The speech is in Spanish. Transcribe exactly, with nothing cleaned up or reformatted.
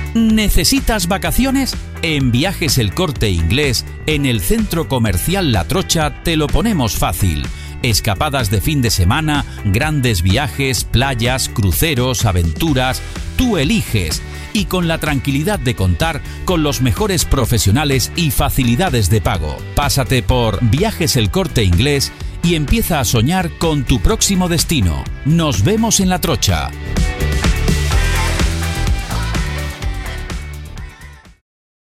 ¿Necesitas vacaciones? En Viajes El Corte Inglés, en el Centro Comercial La Trocha, te lo ponemos fácil. Escapadas de fin de semana, grandes viajes, playas, cruceros, aventuras, tú eliges. Y con la tranquilidad de contar con los mejores profesionales y facilidades de pago. Pásate por Viajes El Corte Inglés y empieza a soñar con tu próximo destino. Nos vemos en La Trocha.